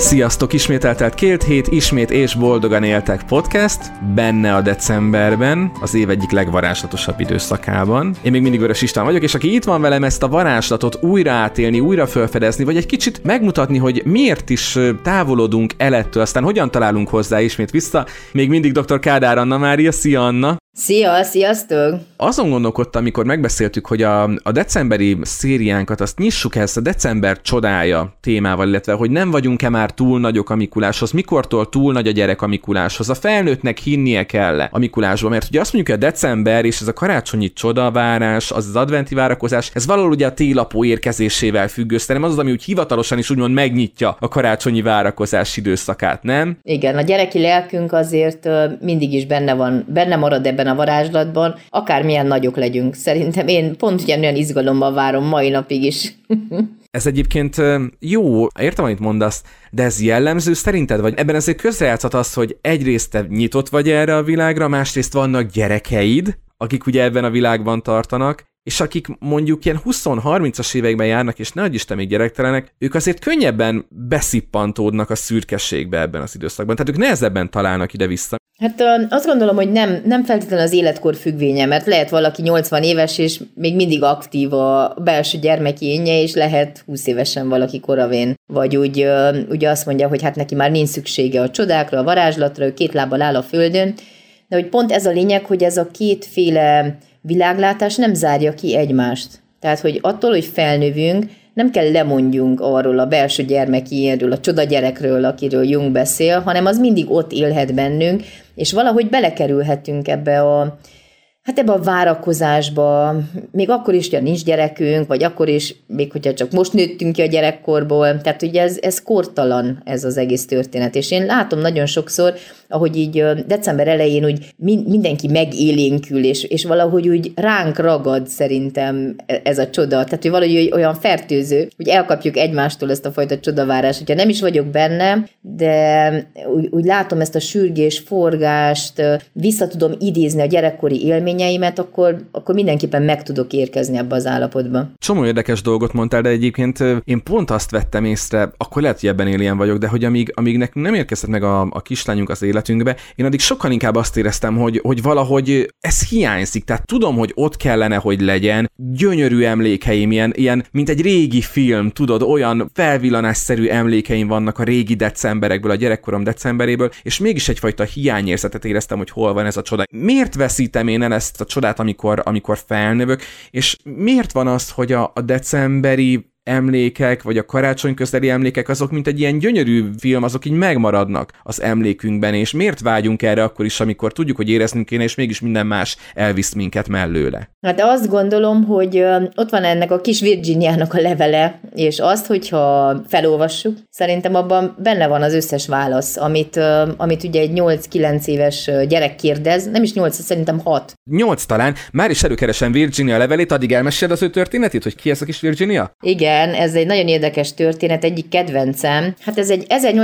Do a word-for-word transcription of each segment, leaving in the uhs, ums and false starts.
Sziasztok! Ismét eltelt két hét, ismét és boldogan éltek podcast, benne a decemberben, az év egyik legvarázslatosabb időszakában. Én még mindig Vörös István vagyok, és aki itt van velem ezt a varázslatot újra átélni, újra felfedezni, vagy egy kicsit megmutatni, hogy miért is távolodunk el ettől, aztán hogyan találunk hozzá ismét vissza, még mindig doktor Kádár Anna Mária. Szia, Anna! Szia, sziasztok! Azon gondolkodtam, amikor megbeszéltük, hogy a, a decemberi szériánkat azt nyissuk ezt a december csodája témával, illetve hogy nem vagyunk-e már túl nagyok a Mikuláshoz, mikortól túl nagy a gyerek a Mikuláshoz, a felnőttnek hinnie kell a Mikulásba, mert ugye azt mondjuk, hogy a december és ez a karácsonyi csodavárás, az az adventi várakozás, ez valahol ugye a télapó érkezésével függ össze, nem az az, ami úgy hivatalosan is úgymond megnyitja a karácsonyi várakozás időszakát, nem? Igen, a gyereki lelkünk azért mindig is benne van, benne marad ebben a varázslatban, akármilyen nagyok legyünk. Szerintem én pont ugyanolyan izgalommal várom mai napig is. Ez egyébként jó, értem, amit mondasz, de ez jellemző szerinted? Vagy ebben azért közrejátszhat az, hogy egyrészt te nyitott vagy erre a világra, másrészt vannak gyerekeid, akik ugye ebben a világban tartanak, és akik mondjuk ilyen húsz-harmincas években járnak, és ne adj Isten még gyerektelenek, ők azért könnyebben beszippantódnak a szürkességbe ebben az időszakban. Tehát ők nehezebben találnak ide-vissza. Hát azt gondolom, hogy nem, nem feltétlenül az életkor függvénye, mert lehet valaki nyolcvan éves, és még mindig aktív a belső gyermeki énje, és lehet húsz évesen valaki koravén. Vagy úgy ugye azt mondja, hogy hát neki már nincs szüksége a csodákra, a varázslatra, ő két lábbal áll a földön, de hogy pont ez a lényeg, hogy ez a kétféle világlátás nem zárja ki egymást. Tehát, hogy attól, hogy felnövünk, nem kell lemondjunk arról a belső gyermeki élről, a csodagyerekről, akiről Jung beszél, hanem az mindig ott élhet bennünk, és valahogy belekerülhetünk ebbe a, hát ebbe a várakozásba, még akkor is, hogyha nincs gyerekünk, vagy akkor is, még hogyha csak most nőttünk ki a gyerekkorból, tehát ugye ez, ez kortalan ez az egész történet, és én látom nagyon sokszor, ahogy így december elején úgy mindenki megélénkül, és, és valahogy úgy ránk ragad szerintem ez a csoda, tehát hogy valahogy olyan fertőző, hogy elkapjuk egymástól ezt a fajta csodavárást, hogyha nem is vagyok benne, de úgy, úgy látom ezt a sürgés, forgást, vissza tudom idézni a gyerekkori élményeimet, akkor, akkor mindenképpen meg tudok érkezni ebbe az állapotba. Csomó érdekes dolgot mondtál, de egyébként én pont azt vettem észre, akkor lehet, hogy ebben éljen vagyok, de hogy amíg, amíg nekünk nem érkezett meg a, a kislányunk az életünkbe, én addig sokkal inkább azt éreztem, hogy, hogy valahogy ez hiányzik, tehát tudom, hogy ott kellene, hogy legyen, gyönyörű emlékeim, ilyen, ilyen mint egy régi film, tudod, olyan felvillanásszerű emlékeim vannak a régi decemberekből, a gyerekkorom decemberéből, és mégis egyfajta hiányérzetet éreztem, hogy hol van ez a csoda. Miért veszítem én el ezt a csodát, amikor, amikor felnövök, és miért van az, hogy a, a decemberi emlékek, vagy a karácsony közeli emlékek, azok mint egy ilyen gyönyörű film, azok így megmaradnak az emlékünkben, és miért vágyunk erre akkor is, amikor tudjuk, hogy éreznünk kéne, és mégis minden más elvisz minket mellőle? Hát azt gondolom, hogy ott van ennek a kis Virginiának a levele, és azt, hogyha felolvassuk, szerintem abban benne van az összes válasz, amit, amit ugye egy nyolc-kilenc éves gyerek kérdez, nem is nyolc, szerintem hat. nyolc talán, már is előkeresem Virginia levelét, addig elmeséled az ő történetét, hogy ki ez a kis Virginia? Igen, ez egy nagyon érdekes történet, egyik kedvencem. Hát ez egy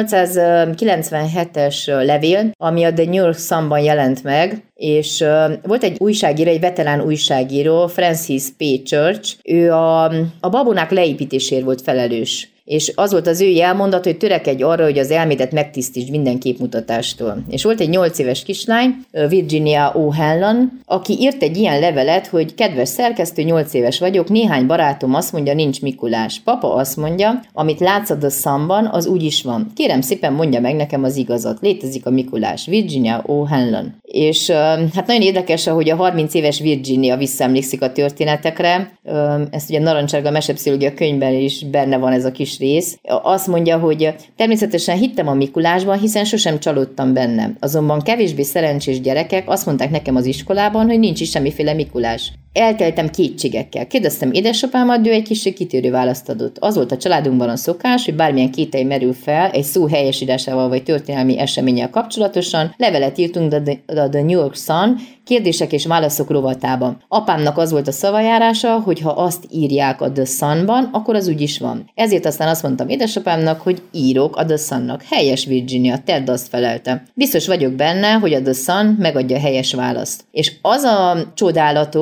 ezernyolcszázkilencvenhetes levél, ami a The New York Sunban jelent meg, és volt egy újságíró, egy veterán újságíró, Francis P. Church, ő a, a babonák leépítésért volt felelős. És az volt az ő jelmondat, hogy törekedj arra, hogy az elmédet megtisztítsd minden képmutatástól. És volt egy nyolc éves kislány, Virginia O'Hanlon, aki írt egy ilyen levelet, hogy kedves szerkesztő, nyolc éves vagyok, néhány barátom azt mondja, nincs Mikulás. Papa azt mondja, amit látsz a The Sunban, az úgy is van. Kérem szépen mondja meg nekem az igazat. Létezik a Mikulás. Virginia O'Hanlon. És hát nagyon érdekes, hogy a harminc éves Virginia visszaemlékszik a történetekre. Ezt ugye Narancsárga mesepszichológia könyvben is benne van ez a kis rész. Azt mondja, hogy természetesen hittem a Mikulásban, hiszen sosem csalódtam benne. Azonban kevésbé szerencsés gyerekek azt mondták nekem az iskolában, hogy nincs is semmiféle Mikulás. Elteltem kétségekkel. Kérdeztem édesapámat, de ő egy kicsi kitérő választ adott. Az volt a családunkban a szokás, hogy bármilyen kételj merül fel egy szó helyesírásával vagy történelmi eseménnyel kapcsolatosan, levelet írtunk a The New York Sun, kérdések és válaszok rovatában. Apámnak az volt a szavajárása, hogy ha azt írják a The Sunban, akkor az úgy is van. Ezért aztán azt mondtam édesapámnak, hogy írok a The Sunnak. Helyes, Virginia, Ted azt felelte. Biztos vagyok benne, hogy a The Sun megadja a helyes választ. És az a csodálatos,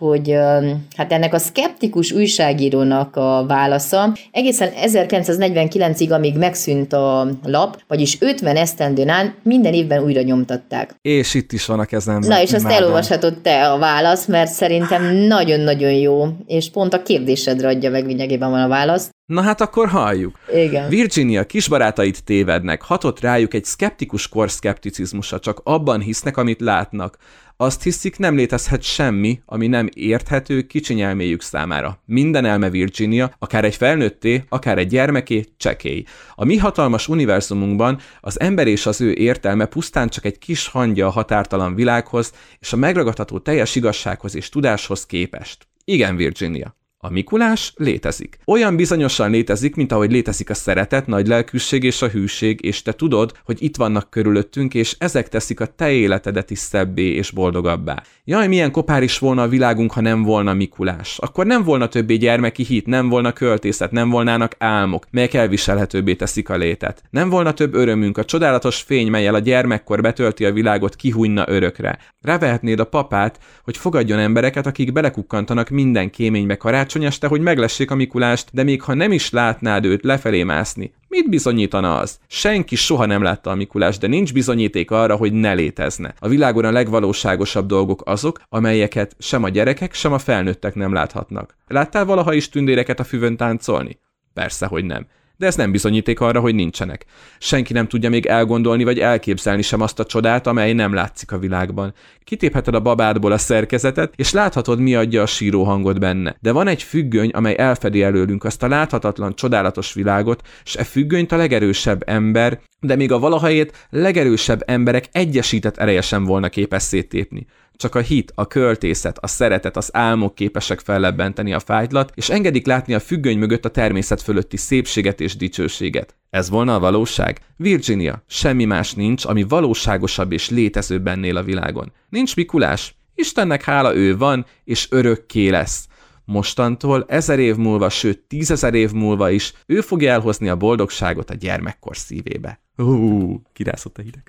hogy hát ennek a szkeptikus újságírónak a válasza egészen ezerkilencszáznegyvenkilencig, amíg megszűnt a lap, vagyis ötven esztendőn át minden évben újra nyomtatták. És itt is van a kezemben. Na, és azt elolvashatod te a válasz, mert szerintem nagyon-nagyon jó, és pont a kérdésedre adja meg lényegében van a válasz. Na hát akkor halljuk. Igen. Virginia kisbarátait tévednek, hatott rájuk egy szkeptikus kor szkepticizmusa, csak abban hisznek, amit látnak. Azt hiszik, nem létezhet semmi, ami nem érthető kicsi elméjük számára. Minden elme Virginia, akár egy felnőtté, akár egy gyermeké, csekély. A mi hatalmas univerzumunkban az ember és az ő értelme pusztán csak egy kis hangja a határtalan világhoz, és a megragadható teljes igazsághoz és tudáshoz képest. Igen, Virginia. A Mikulás létezik. Olyan bizonyosan létezik, mint ahogy létezik a szeretet, nagy lelkűség és a hűség, és te tudod, hogy itt vannak körülöttünk, és ezek teszik a te életedet is szebbé és boldogabbá. Jaj, milyen kopár is volna a világunk, ha nem volna Mikulás. Akkor nem volna többé gyermeki hit, nem volna költészet, nem volnának álmok, melyek elviselhetőbbé teszik a létet. Nem volna több örömünk, a csodálatos fény, mellyel a gyermekkor betölti a világot, kihújna örökre. Rávehetnéd a papát, hogy fogadjon embereket, akik belekukkantanak minden kéménybe karácsony este, hogy meglessék a Mikulást, de még ha nem is látnád őt lefelé mászni, mit bizonyítana az? Senki soha nem látta a Mikulást, de nincs bizonyíték arra, hogy ne létezne. A világon a legvalóságosabb dolgok azok, amelyeket sem a gyerekek, sem a felnőttek nem láthatnak. Láttál valaha is tündéreket a füvön táncolni? Persze, hogy nem. De ez nem bizonyíték arra, hogy nincsenek. Senki nem tudja még elgondolni vagy elképzelni sem azt a csodát, amely nem látszik a világban. Kitépheted a babádból a szerkezetet, és láthatod, mi adja a síró hangot benne. De van egy függöny, amely elfedi előlünk azt a láthatatlan, csodálatos világot, s e függönyt a legerősebb ember, de még a valahelyét legerősebb emberek egyesített ereje sem volna képes széttépni. Csak a hit, a költészet, a szeretet, az álmok képesek fellebbenteni a fájtlat, és engedik látni a függöny mögött a természet fölötti szépséget és dicsőséget. Ez volna a valóság? Virginia, semmi más nincs, ami valóságosabb és létezőbb ennél a világon. Nincs Mikulás? Istennek hála, ő van, és örökké lesz. Mostantól ezer év múlva, sőt tízezer év múlva is ő fogja elhozni a boldogságot a gyermekkor szívébe. Hú, kirászott a hideg.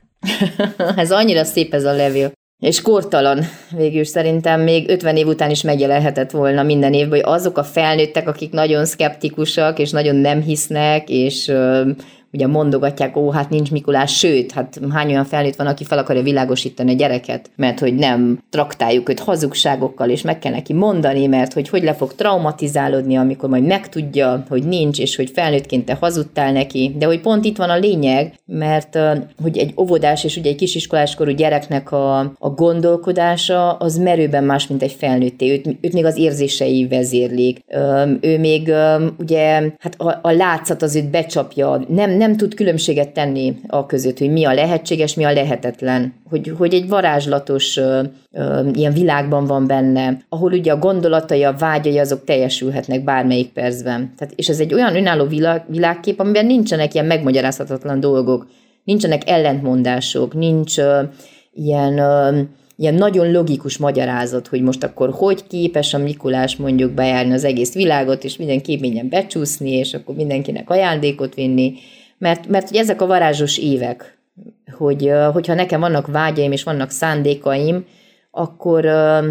Ez annyira szép ez a levél. És kortalan végül szerintem még ötven év után is megjelenhetett volna minden évben, hogy azok a felnőttek, akik nagyon szkeptikusak, és nagyon nem hisznek, és ö, ugye mondogatják, ó, hát nincs Mikulás, sőt, hát hány olyan felnőtt van, aki fel akarja világosítani a gyereket, mert hogy nem traktáljuk őt hazugságokkal, és meg kell neki mondani, mert hogy hogy le fog traumatizálódni, amikor majd megtudja, hogy nincs, és hogy felnőttként te hazudtál neki, de hogy pont itt van a lényeg, mert hogy egy óvodás és ugye egy kisiskoláskorú gyereknek a, a gondolkodása az merőben más, mint egy felnőtté, őt, őt még az érzései vezérlik, ő még ugye, hát a, a látszat az őt becsapja, nem, nem nem tud különbséget tenni a között, hogy mi a lehetséges, mi a lehetetlen. Hogy, hogy egy varázslatos ö, ö, ilyen világban van benne, ahol ugye a gondolatai, a vágyai azok teljesülhetnek bármelyik percben. Tehát, és ez egy olyan önálló világ, világkép, amiben nincsenek ilyen megmagyarázhatatlan dolgok, nincsenek ellentmondások, nincs ö, ilyen... Ö, ilyen nagyon logikus magyarázat, hogy most akkor hogy képes a Mikulás mondjuk bejárni az egész világot, és minden képményen becsúszni, és akkor mindenkinek ajándékot vinni, mert, mert hogy ezek a varázsos évek, hogy, hogyha nekem vannak vágyaim, és vannak szándékaim, akkor,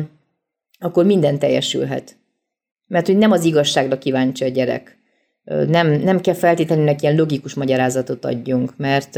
akkor minden teljesülhet. Mert hogy nem az igazságra kíváncsi a gyerek. Nem, nem kell feltétlenül neki ilyen logikus magyarázatot adjunk, mert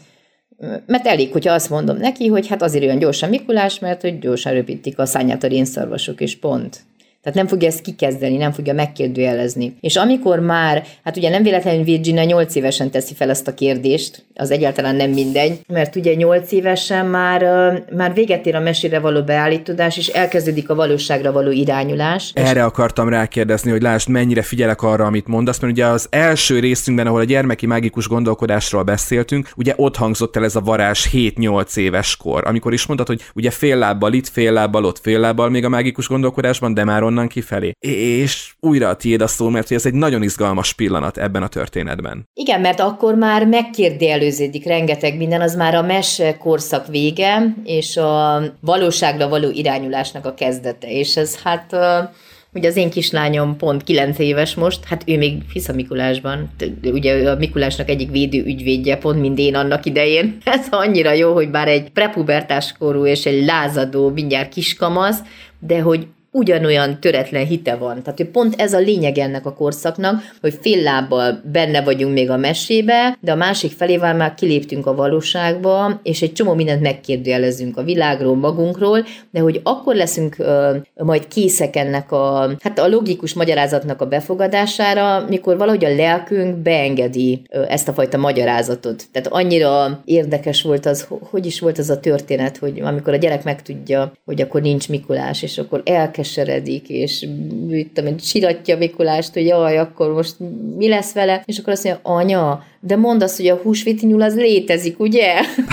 Mert elég, hogyha azt mondom neki, hogy hát azért olyan gyorsan Mikulás, mert hogy gyorsan röpítik a szányát a rénszarvasok, és pont. Tehát nem fogja ezt kikezdeni, nem fogja megkérdőjelezni. És amikor már, hát ugye nem véletlenül Virginia nyolc évesen teszi fel ezt a kérdést, az egyáltalán nem mindegy, mert ugye nyolc évesen már, már véget ér a mesére való beállítódás, és elkezdődik a valóságra való irányulás. Erre akartam rákérdezni, hogy lásd, mennyire figyelek arra, amit mondasz, mert ugye az első részünkben, ahol a gyermeki mágikus gondolkodásról beszéltünk, ugye ott hangzott el ez a varázs hét-nyolc éves kor, amikor is mondtad, hogy ugye fél lábbal itt, fél lábbal ott, fél lábbal még a mágikus gondolkodásban, de már onnan kifelé. És újra a tiéd a szó, mert ez egy nagyon izgalmas pillanat ebben a történetben. Igen, mert akkor már megkérdőjeleződik rengeteg minden, az már a mese korszak vége, és a valóságra való irányulásnak a kezdete. És ez hát... Ugye az én kislányom pont kilenc éves most, hát ő még hisz a Mikulásban. Ugye a Mikulásnak egyik védő ügyvédje, pont mint én annak idején. Ez annyira jó, hogy bár egy prepubertás korú és egy lázadó, mindjárt kiskamasz, de hogy ugyanolyan töretlen hite van. Tehát, hogy pont ez a lényeg ennek a korszaknak, hogy fél lábbal benne vagyunk még a mesébe, de a másik felével már kiléptünk a valóságba, és egy csomó mindent megkérdőjelezünk a világról, magunkról, de hogy akkor leszünk ö, majd készek ennek a, hát a logikus magyarázatnak a befogadására, mikor valahogy a lelkünk beengedi ö, ezt a fajta magyarázatot. Tehát annyira érdekes volt az, hogy is volt az a történet, hogy amikor a gyerek megtudja, hogy akkor nincs Mikulás, és akkor elkeseredik, és tudom, siratja Mikulást, hogy jaj, akkor most mi lesz vele, és akkor azt mondja, anya, de mondd azt, hogy a húsvéti nyúl az létezik, ugye?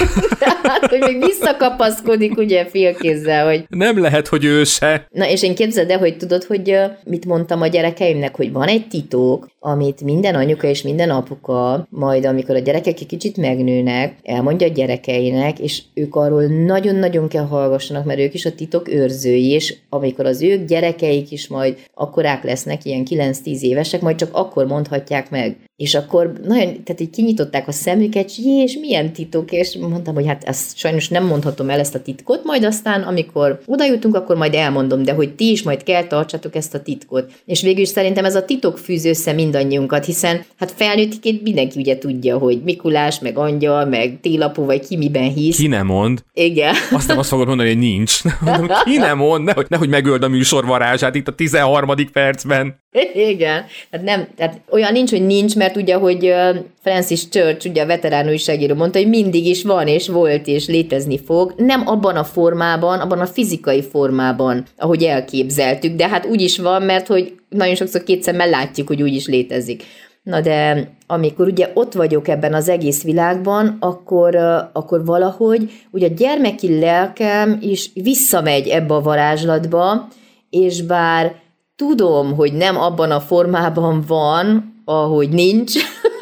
Tehát, hogy még visszakapaszkodik, ugye, félkézzel, hogy... Nem lehet, hogy ő se. Na, és én képzeld el, hogy tudod, hogy mit mondtam a gyerekeimnek, hogy van egy titok, amit minden anyuka és minden apuka, majd amikor a gyerekek egy kicsit megnőnek, elmondja a gyerekeinek, és ők arról nagyon-nagyon kell hallgassanak, mert ők is a titok őrzői, és amikor az ők gyerekeik is majd akkorák lesznek, ilyen kilenc-tíz évesek, majd csak akkor mondhatják meg. És akkor nagyon, tehát így kinyitották a szemüket, és jé, és milyen titok, és mondtam, hogy hát ezt sajnos nem mondhatom el ezt a titkot, majd aztán, amikor oda jutunk, akkor majd elmondom, de hogy ti is majd kell tartsatok ezt a titkot. És végül is szerintem ez a titok fűz össze mindannyiunkat, hiszen hát felnőttként mindenki ugye tudja, hogy Mikulás, meg angyal, meg télapó, vagy ki miben hisz. Ki nem mond. Igen. Azt nem azt fogod mondani, hogy nincs. Ki nem mond, nehogy, nehogy megöld a műsor varázsát itt a tizenharmadik percben. Igen. Tehát, nem, tehát olyan nincs, hogy nincs, mert ugye, hogy Francis Church, ugye a veterán újságíró mondta, hogy mindig is van, és volt, és létezni fog. Nem abban a formában, abban a fizikai formában, ahogy elképzeltük, de hát úgy is van, mert hogy nagyon sokszor két szemmel látjuk, hogy úgy is létezik. Na de amikor ugye ott vagyok ebben az egész világban, akkor, akkor valahogy ugye a gyermeki lelkem is visszamegy ebbe a varázslatba, és bár tudom, hogy nem abban a formában van, ahogy nincs,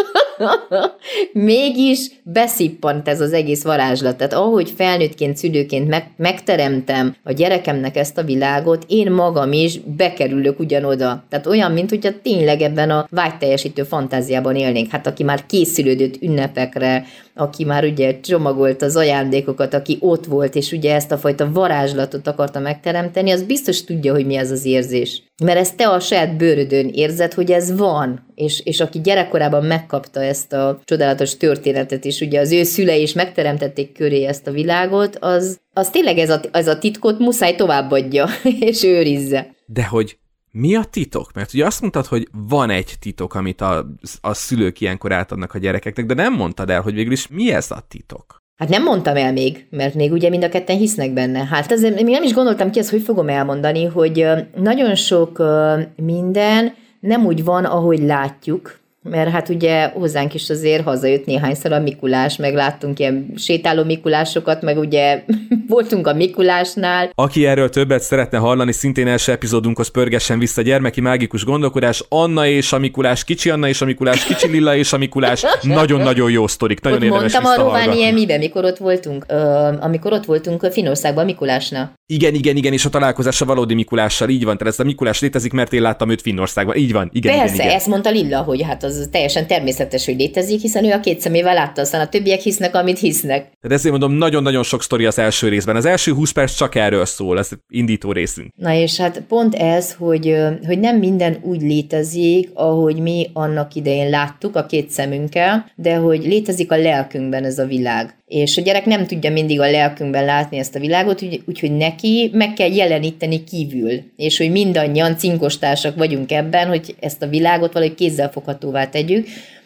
mégis beszippant ez az egész varázslat. Tehát ahogy felnőttként, szülőként meg, megteremtem a gyerekemnek ezt a világot, én magam is bekerülök ugyanoda. Tehát olyan, mint hogyha tényleg ebben a vágyteljesítő fantáziában élnénk. Hát aki már készülődött ünnepekre, aki már ugye csomagolt az ajándékokat, aki ott volt, és ugye ezt a fajta varázslatot akarta megteremteni, az biztos tudja, hogy mi ez az érzés. Mert ezt te a saját bőrödön érzed, hogy ez van, és, és aki gyerekkorában megkapta ezt a csodálatos történetet, és ugye az ő szülei is megteremtették köré ezt a világot, az, az tényleg ez a, ez a titkot muszáj továbbadja, és őrizze. De hogy mi a titok? Mert ugye azt mondtad, hogy van egy titok, amit a, a szülők ilyenkor átadnak a gyerekeknek, de nem mondtad el, hogy végül is mi ez a titok? Hát nem mondtam el még, mert még ugye mind a ketten hisznek benne. Hát azért még nem is gondoltam ki ezt, hogy fogom elmondani, hogy nagyon sok minden nem úgy van, ahogy látjuk, mert hát ugye hozzánk is azért hazajött néhányszor a Mikulás, meg láttunk ilyen sétáló Mikulásokat, meg ugye voltunk a Mikulásnál. Aki erről többet szeretne hallani, szintén első epizódunkhoz pörgessen vissza, gyermeki mágikus gondolkodás, Anna és a Mikulás, kicsi Anna és a Mikulás, kicsi Lilla és a Mikulás, nagyon-nagyon jó sztorik, nagyon ott érdemes visszahallgatni. Mondtam a Rovániemiben, mikor ott voltunk, ö, amikor ott voltunk Finnországban a Mikulásnál. Igen, igen, igen, és a találkozás a valódi Mikulással, így van, tehát ez a Mikulás létezik, mert én láttam őt Finnországban, így van, igen, Persze, igen, igen. ezt mondta Lilla, hogy hát az teljesen természetes, hogy létezik, hiszen ő a két szemével látta, aztán a többiek hisznek, amit hisznek. Tehát ezért mondom, nagyon-nagyon sok sztori az első részben. Az első húsz perc csak erről szól, ez indító részünk. Na és hát pont ez, hogy, hogy nem minden úgy létezik, ahogy mi annak idején láttuk a két szemünkkel, de hogy létezik a lelkünkben ez a világ. És a gyerek nem tudja mindig a lelkünkben látni ezt a világot, úgyhogy úgy, neki meg kell jeleníteni kívül. És hogy mindannyian cinkostársak vagyunk ebben, hogy ezt a világot valahogy kézzelfoghatóvá tegyük,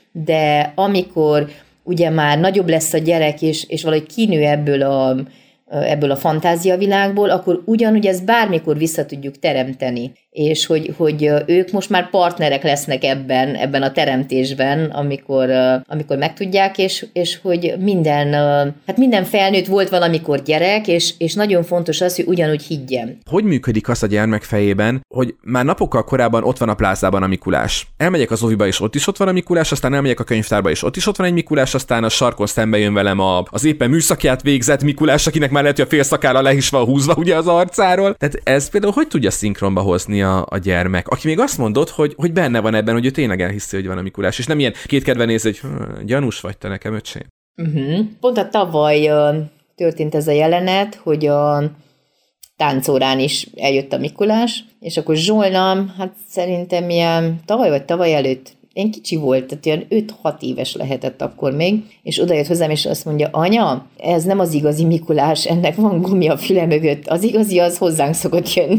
de amikor ugye már nagyobb lesz a gyerek, és, és valahogy kinő ebből a, ebből a fantáziavilágból, akkor ugyanúgy ezt bármikor vissza tudjuk teremteni. És hogy, hogy ők most már partnerek lesznek ebben, ebben a teremtésben, amikor, amikor megtudják, és, és hogy minden, hát minden felnőtt volt valamikor gyerek, és, és nagyon fontos az, hogy ugyanúgy higgyen. Hogy működik az a gyermek fejében, hogy már napokkal korábban ott van a plázában a Mikulás. Elmegyek az oviba, és ott is ott van a Mikulás, aztán elmegyek a könyvtárba, és ott is ott van egy Mikulás, aztán a sarkon szembe jön velem a, az éppen műszakját végzett Mikulás, akinek már lehet, hogy a fél szakára le is van húzva ugye az arcáról. Tehát ez például hogy tudja szinkronba hozni a, a gyermek, aki még azt mondott, hogy, hogy benne van ebben, hogy ő tényleg elhiszi, hogy van a Mikulás, és nem ilyen kétkedve néz, hogy hm, gyanús vagy te nekem, öcsém. Uh-huh. Pont a tavaly uh, történt ez a jelenet, hogy a táncórán is eljött a Mikulás, és akkor Zsolna, hát szerintem ilyen tavaly vagy tavaly előtt, én kicsi volt, tehát ilyen öt-hat éves lehetett akkor még, és odajött hozzám, és azt mondja, anya, ez nem az igazi Mikulás, ennek van gumi a füle mögött, az igazi az hozzánk szokott jönni.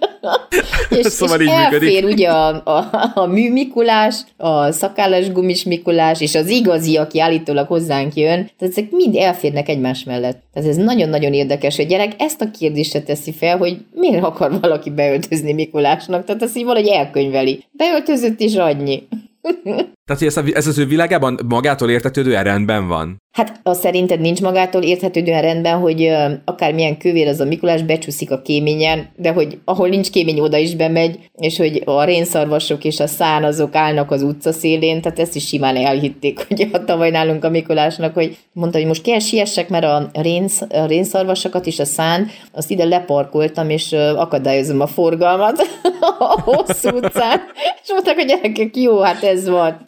és szóval és így elfér működik. ugye a, a, a mű Mikulás, a szakállas gumis Mikulás, és az igazi, aki állítólag hozzánk jön, tehát ezek mind elférnek egymás mellett. Tehát ez nagyon-nagyon érdekes, hogy a gyerek ezt a kérdést teszi fel, hogy miért akar valaki beöltözni Mikulásnak, tehát ezt így valahogy elkönyveli. Beöltözött is annyi. Tehát, hogy ez, a, ez az ő világában magától értetődően rendben van? Hát az szerinted nincs magától érthetődően rendben, hogy uh, akármilyen kövér az a Mikulás becsúszik a kéményen, de hogy ahol nincs kémény, oda is bemegy, és hogy a rénszarvasok és a szán azok állnak az utca szélén, tehát ezt is simán elhitték, hogy a tavaly nálunk a Mikulásnak, hogy mondta, hogy most kell siessek, mert a, rénsz, a rénszarvasokat és a szán, azt ide leparkoltam, és uh, akadályozom a forgalmat a hosszú utcán, és mondták, hogy gyerekek, jó, hát ez van.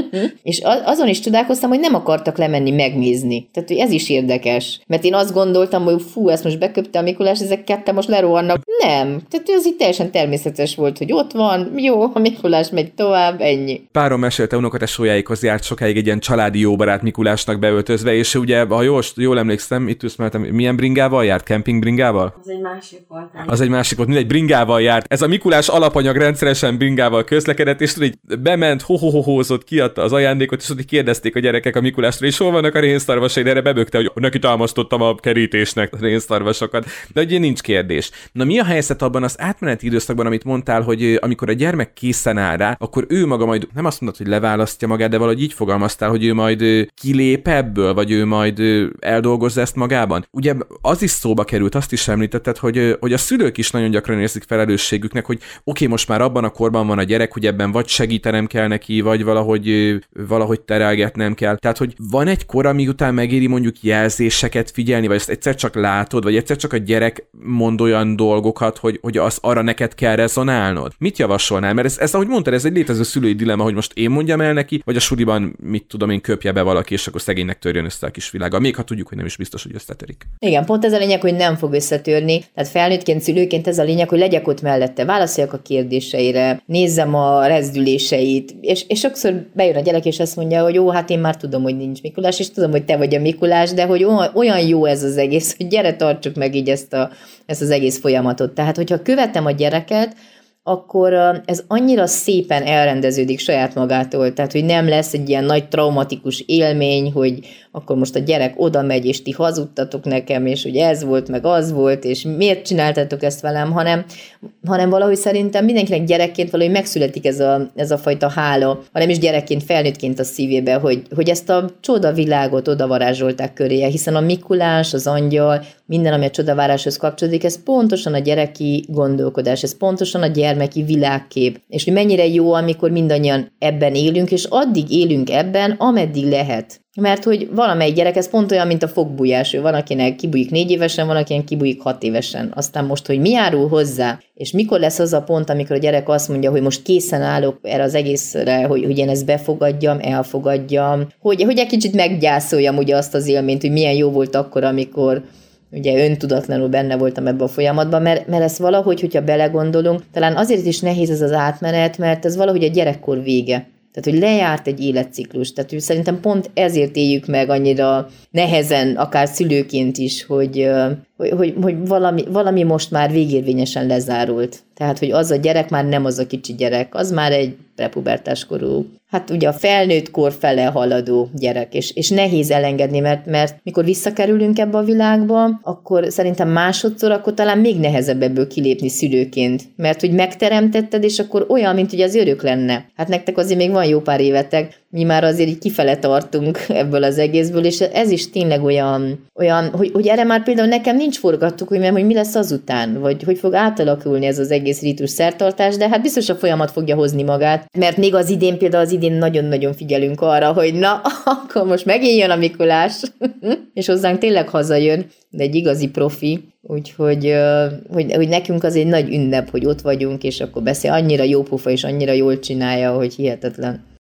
És azon is csodálkoztam, hogy nem akartak lemenni megnézni. Tehát, hogy ez is érdekes. Mert én azt gondoltam, hogy fú, ezt most beköpte a Mikulás, ezek ketten most lerohannak. Nem. Tehát ez így teljesen természetes volt, hogy ott van, jó, a Mikulás megy tovább, ennyi. Párom mesélte, unokatesójáikhoz járt sokáig egy ilyen családi jóbarát Mikulásnak beöltözve, és ugye, ha jól, jól emlékszem, itt üszmeltem, milyen bringával járt? Camping bringával? Az egy másik volt. Nem? Az egy másik volt, mindegy bringával járt. Ez a Mikulás alapanyag rendszeresen bringával közlekedett, és tudod, így bement, hohohohózott, kiadta az ajándékot, és tudod, így kérdezték a gyerekek a Mikulástól, és hol vannak a rénszarvasai, de erre bebökte, hogy neki támasztottam a kerítésnek a rénszarvasokat. De ugye nincs kérdés. Na mi a helyzet abban az átmeneti időszakban, amit mondtál, hogy amikor a gyermek készen áll rá, akkor ő maga majd, nem azt mondod, hogy leválasztja magát, de valahogy így fogalmaztál, hogy ő majd kilép ebből, vagy ő majd eldolgozza ezt magában. Ugye az is szóba került, azt is említetted, hogy, hogy a szülők is nagyon gyakran érzik felelősségüknek, hogy oké, okay, most már abban a korban van a gyerek, hogy ebben vagy segítenem kell neki, vagy valahogy, valahogy terelgetnem kell. Tehát, hogy van egy kor, ami után megéri mondjuk jelzéseket figyelni, vagy ezt egyszer csak látod, vagy egyszer csak a gyerek mond olyan dolgokat, hogy, hogy az arra neked kell rezonálnod. Mit javasolnál? Mert ez, ez, ahogy mondtad, ez egy létező szülői dilemma, hogy most én mondjam el neki, vagy a suliban, mit tudom én, köpje be valaki, és akkor szegénynek törjön össze a kis világa. Még ha tudjuk, hogy nem is biztos, hogy összetörik. Igen, pont ez a lényeg, hogy nem fog összetörni. Tehát felnőttként, szülőként ez a lényeg, hogy legyek ott mellette, válaszoljak a kérdéseire, nézzem a rezdüléseit, és, és sokszor bejön a gyerek, és azt mondja, hogy jó, hát én már tudom, hogy nincs Mikulás, és tudom, hogy te vagy a Mikulás, de hogy olyan jó ez az egész, hogy gyere, tartsuk meg így ezt, a, ezt az egész folyamatot. Tehát, hogyha követem a gyereket, akkor ez annyira szépen elrendeződik saját magától, tehát, hogy nem lesz egy ilyen nagy traumatikus élmény, hogy akkor most a gyerek oda megy, és ti hazudtatok nekem, és hogy ez volt, meg az volt, és miért csináltatok ezt velem, hanem, hanem valahogy szerintem mindenkinek gyerekként valahogy megszületik ez a, ez a fajta hála, hanem is gyerekként, felnőttként a szívébe, hogy, hogy ezt a csodavilágot odavarázsolták köréje, hiszen a Mikulás, az angyal, minden, ami a csodaváráshoz kapcsolódik, ez pontosan a gyereki gondolkodás, ez pontosan a gyermeki világkép, és hogy mennyire jó, amikor mindannyian ebben élünk, és addig élünk ebben, ameddig lehet. Mert hogy valamelyik gyerek, ez pont olyan, mint a fogbújás, van, akinek kibújik négy évesen, van, akinek kibújik hat évesen. Aztán most, hogy mi járul hozzá, és mikor lesz az a pont, amikor a gyerek azt mondja, hogy most készen állok erre az egészre, hogy, hogy én ezt befogadjam, elfogadjam, hogy, hogy egy kicsit meggyászoljam ugye azt az élményt, hogy milyen jó volt akkor, amikor ugye öntudatlanul benne voltam ebben a folyamatban, mert, mert ez valahogy, hogyha belegondolunk, talán azért is nehéz ez az átmenet, mert ez valahogy a gyerekkor vége. Tehát, hogy lejárt egy életciklus. Tehát, hogy szerintem pont ezért éljük meg annyira nehezen, akár szülőként is, hogy, hogy, hogy, hogy valami, valami most már végérvényesen lezárult. Tehát, hogy az a gyerek már nem az a kicsi gyerek, az már egy prepubertáskorú, hát ugye a felnőtt kor fele haladó gyerek, és, és nehéz elengedni, mert, mert mikor visszakerülünk ebbe a világba, akkor szerintem másodszor, akkor talán még nehezebb ebből kilépni szülőként, mert hogy megteremtetted, és akkor olyan, mint hogy az örök lenne. Hát nektek azért még van jó pár évetek, mi már azért így kifele tartunk ebből az egészből, és ez is tényleg olyan, olyan hogy, hogy erre már például nekem nincs forgatókönyvem, hogy mi lesz azután, vagy hogy fog átalakulni ez az egész rítus szertartás, de hát biztos a folyamat fogja hozni magát, mert még az idén, például az idén nagyon-nagyon figyelünk arra, hogy na, akkor most megint jön a Mikulás, és hozzánk tényleg hazajön, de egy igazi profi, úgyhogy hogy, hogy nekünk az egy nagy ünnep, hogy ott vagyunk, és akkor beszél, annyira jó pofa, és annyira jól csinálja, hogy hihetetlen.